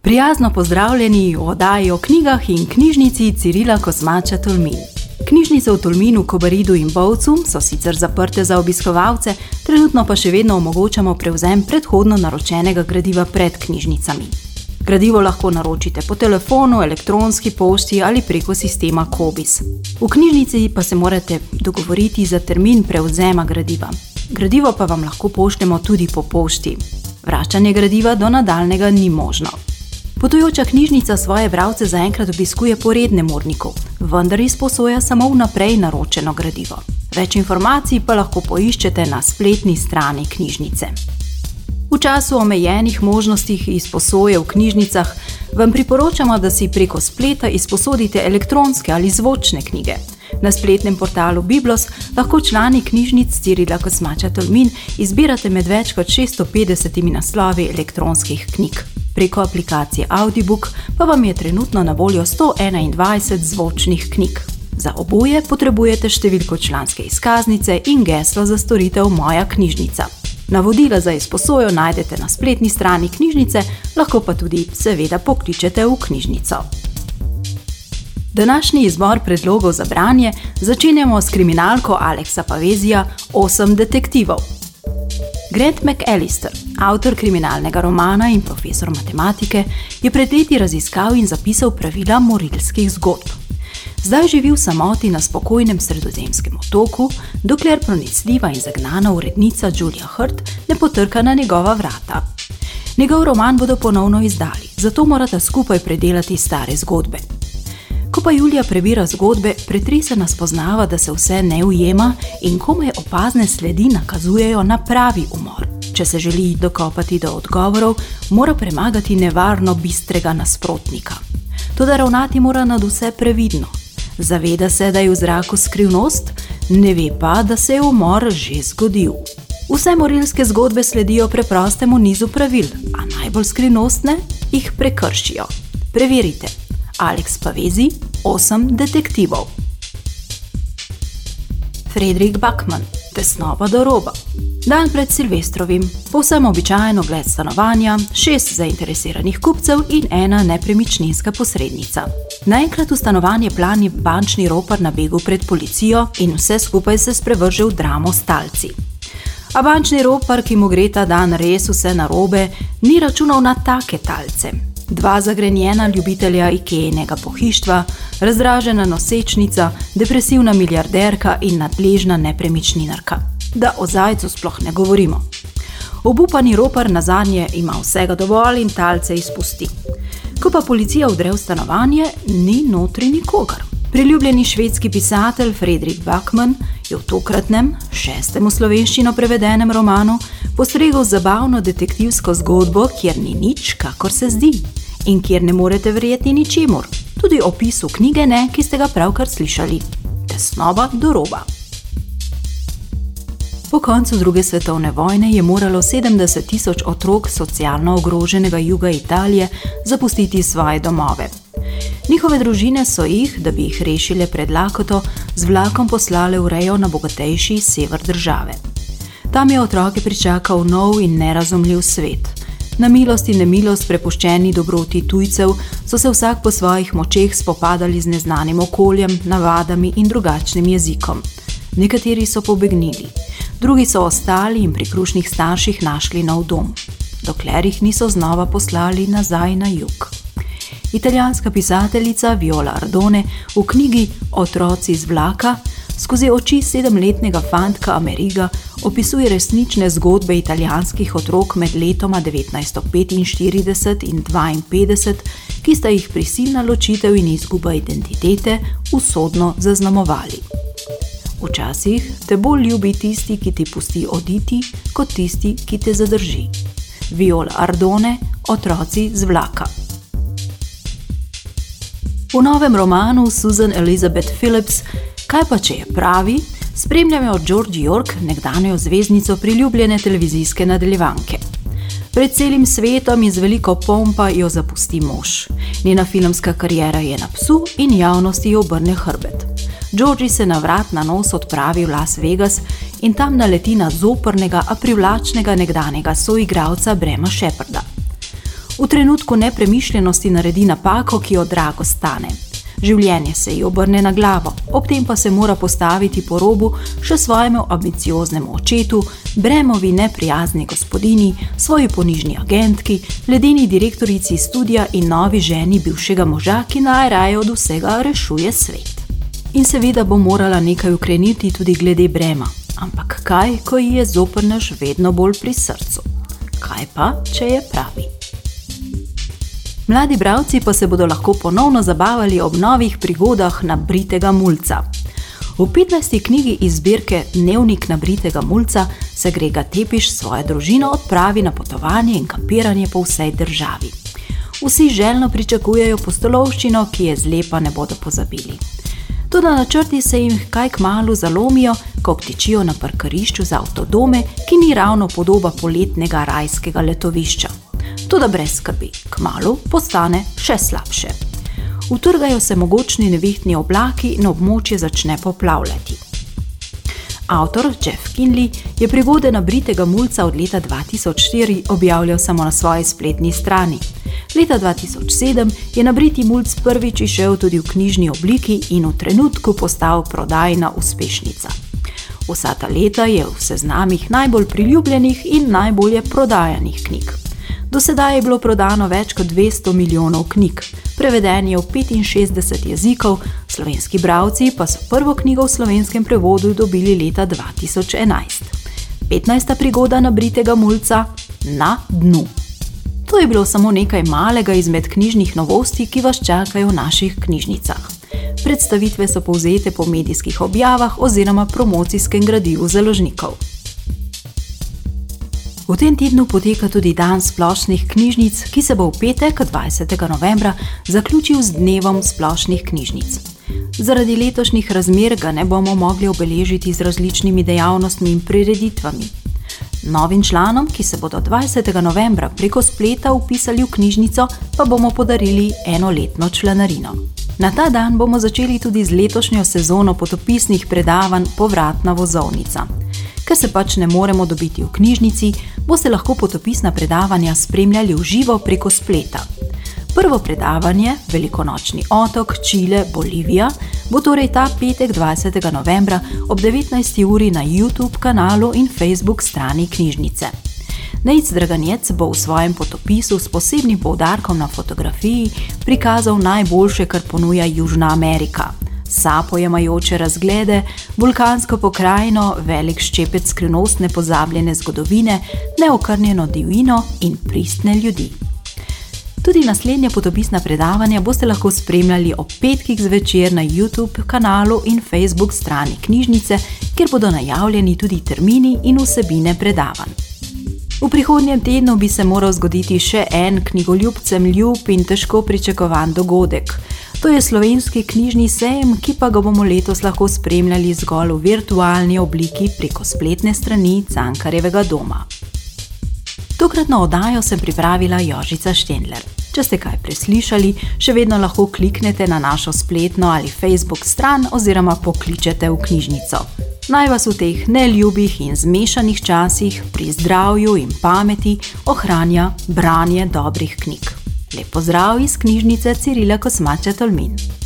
Prijazno pozdravljeni v oddaji o knjigah in knjižnici Cirila Kosmača Tolmin. Knjižnice v Tolminu, Kobaridu in Bovcu so sicer zaprte za obiskovalce, trenutno pa še vedno omogočamo prevzem predhodno naročenega gradiva pred knjižnicami. Gradivo lahko naročite po telefonu, elektronski pošti ali preko sistema Kobis. V knjižnici pa se morate dogovoriti za termin prevzema gradiva. Gradivo pa vam lahko pošljemo tudi po pošti. Vračanje gradiva do nadaljnega ni možno. Potujoča knjižnica svoje bralce zaenkrat obiskuje po rednem urniku, vendar izposoja samo vnaprej naročeno gradivo. Več informacij pa lahko poiščete na spletni strani knjižnice. V času omejenih možnostih izposoje v knjižnicah vam priporočamo, da si preko spleta izposodite elektronske ali zvočne knjige. Na spletnem portalu Biblos lahko člani knjižnic Cirila Kosmača Tolmin izbirate med več kot 650 naslovi elektronskih knjig. Preko aplikacije Audiobook pa vam je trenutno na voljo 121 zvočnih knjig. Za oboje potrebujete številko članske izkaznice in geslo za storitev Moja knjižnica. Navodila za izposojo najdete na spletni strani knjižnice, lahko pa tudi seveda pokličete v knjižnico. Današnji izbor predlogov za branje začenjamo s kriminalko Alexa Pavezija 8 detektivov. Grant McAllister, avtor kriminalnega romana in profesor matematike, je pred leti raziskal in zapisal pravila morilskih zgodb. Zdaj živi v samoti na spokojnem sredozemskem otoku, dokler pronicljiva in zagnana urednica Julia Hurt ne potrka na njegova vrata. Njegov roman bodo ponovno izdali, zato morata skupaj predelati stare zgodbe. Ko pa Julia prebira zgodbe, pretresena spoznava, da se vse ne ujema in komaj opazne sledi nakazujejo na pravi umor. Če se želi dokopati do odgovorov, mora premagati nevarno bistrega nasprotnika. Toda ravnati mora nadvse previdno. Zaveda se, da je v zraku skrivnost, ne ve pa, da se je umor že zgodil. Vse morilske zgodbe sledijo preprostemu nizu pravil, a najbolj skrivnostne jih prekršijo. Preverite. Alex Pavezi, 8 detektivov. Fredrik Backman, tesnoba do roba. Dan pred Silvestrovim, povsem običajen ogled stanovanja, 6 zainteresiranih kupcev in 1 nepremičninska posrednica. Naenkrat v stanovanje plani bančni ropar na begu pred policijo in vse skupaj se sprevrže v dramo s talci. A bančni ropar, ki mu gre ta dan res vse narobe, ni računal na take talce. 2 zagrenjena ljubitelja Ikeenega pohištva, razdražena nosečnica, depresivna milijarderka in nadležna nepremičninarka. Da o zajcu sploh ne govorimo. Obupani ropar nazadnje ima vsega dovolj in talce izpusti. Ko pa policija vdre v stanovanje, ni notri nikogar. Priljubljeni švedski pisatelj Fredrik Backman je v tokratnem, 6. v slovenščino prevedenem romanu postregel zabavno detektivsko zgodbo, kjer ni nič, kakor se zdi, in kjer ne morete verjeti ničemur. Tudi opisu knjige ne, ki ste ga pravkar slišali. Tesnoba do roba. Po koncu 2. svetovne vojne je moralo 70 000 otrok socialno ogroženega juga Italije zapustiti svoje domove. Njihove družine so jih, da bi jih rešile pred lakoto, z vlakom poslale v rejo na bogatejši sever države. Tam je otroke pričakal nov in nerazumljiv svet. Na milost in nemilost prepuščeni dobroti tujcev so se vsak po svojih močeh spopadali z neznanim okoljem, navadami in drugačnim jezikom. Nekateri so pobegnili, drugi so ostali in pri krušnih starših našli nov dom, dokler jih niso znova poslali nazaj na jug. Italijanska pisateljica Viola Ardone v knjigi Otroci z vlaka skozi oči 7-letnega fantka Ameriga opisuje resnične zgodbe italijanskih otrok med letoma 1945 in 1952, ki sta jih prisilna ločitev in izguba identitete usodno zaznamovali. Včasih te bolj ljubi tisti, ki ti pusti oditi, kot tisti, ki te zadrži. Viola Ardone, Otroci z vlaka. V novem romanu Susan Elizabeth Phillips, Kaj pa če je pravi, spremljamo Georgie York, nekdanjo zvezdnico priljubljene televizijske nadaljevanke. Pred celim svetom in z veliko pompa jo zapusti mož. Njena filmska kariera je na psu in javnosti jo obrne hrbet. Georgie se na vrat na nos odpravi v Las Vegas in tam naleti na zoprnega, a privlačnega nekdanjega soigralca Brema Shepparda. V V trenutku nepremišljenosti naredi napako, ki jo drago stane. Življenje se ji obrne na glavo, ob tem pa se mora postaviti po robu še svojemu ambicioznemu očetu, Bremovi neprijazni gospodini, svoji ponižni agentki, ledeni direktorici studia in novi ženi bivšega moža, ki najraje od vsega rešuje svet. In seveda bo morala nekaj ukreniti tudi glede Brema. Ampak kaj, ko ji je zoprnež vedno bolj pri srcu? Kaj pa, če je pravi? Mladi bralci pa se bodo lahko ponovno zabavali ob novih prigodah nabritega mulca. V 15. knjigi iz zbirke Dnevnik nabritega mulca se Grega Tepiš s svojo družino odpravi na potovanje in kampiranje po vsej državi. Vsi željno pričakujejo pustolovščino, ki je zlepa ne bodo pozabili. Toda načrti se jim kaj kmalu zalomijo, ko obtičijo na parkirišču za avtodome, ki ni ravno podoba poletnega rajskega letovišča. Toda brez skrbi, kmalu postane še slabše. Utrgajo se mogočni nevihtni oblaki in območje začne poplavljati. Avtor Jeff Kinley je prigode nabritega mulca od leta 2004 objavljal samo na svoji spletni strani. Leta 2007 je nabriti mulc prvič izšel tudi v knjižni obliki in v trenutku postal prodajna uspešnica. Vsa ta leta je v seznamih najbolj priljubljenih in najbolje prodajanih knjig. Do sedaj je bilo prodano več kot 200 milijonov knjig, preveden je v 65 jezikov, slovenski bralci pa so prvo knjigo v slovenskem prevodu dobili leta 2011. 15. prigoda nabritega mulca Na dnu. To je bilo samo nekaj malega izmed knjižnih novosti, ki vas čakajo v naših knjižnicah. Predstavitve so povzete po medijskih objavah oziroma promocijskem gradivu založnikov. V tem tednu poteka tudi dan splošnih knjižnic, ki se bo v petek, 20. novembra, zaključil z dnevom splošnih knjižnic. Zaradi letošnjih razmer ga ne bomo mogli obeležiti z različnimi dejavnostmi in prireditvami. Novim članom, ki se bodo 20. novembra preko spleta vpisali v knjižnico, pa bomo podarili enoletno članarino. Na ta dan bomo začeli tudi z letošnjo sezono potopisnih predavanj Povratna vozovnica. Ker se pač ne moremo dobiti v knjižnici, boste lahko potopisna predavanja spremljali v živo preko spleta. Prvo predavanje, Velikonočni otok, Čile, Bolivija, bo torej ta petek 20. novembra ob 19. uri na YouTube kanalu in Facebook strani knjižnice. Nejc Draganjec bo v svojem potopisu s posebnim poudarkom na fotografiji prikazal najboljše, kar ponuja Južna Amerika. Sapo jemajoče razglede, vulkansko pokrajino, velik ščepec skrivnostne pozabljene zgodovine, neokrnjeno divjino in pristne ljudi. Tudi naslednje potopisna predavanja boste lahko spremljali ob petkih zvečer na YouTube kanalu in Facebook strani knjižnice, kjer bodo najavljeni tudi termini in vsebine predavanj. V prihodnjem tednu bi se moral zgoditi še en knjigoljubcem ljub in težko pričakovan dogodek. To je slovenski knjižni sejem, ki pa ga bomo letos lahko spremljali zgolj v virtualni obliki preko spletne strani Cankarjevega doma. Tokratno oddajo sem pripravila Jožica Štendler. Če ste kaj preslišali, še vedno lahko kliknete na našo spletno ali Facebook stran oziroma pokličete v knjižnico. Naj vas v teh neljubih in zmešanih časih pri zdravju in pameti ohranja branje dobrih knjig. Lep pozdrav iz knjižnice Cirila Kosmača Tolmin.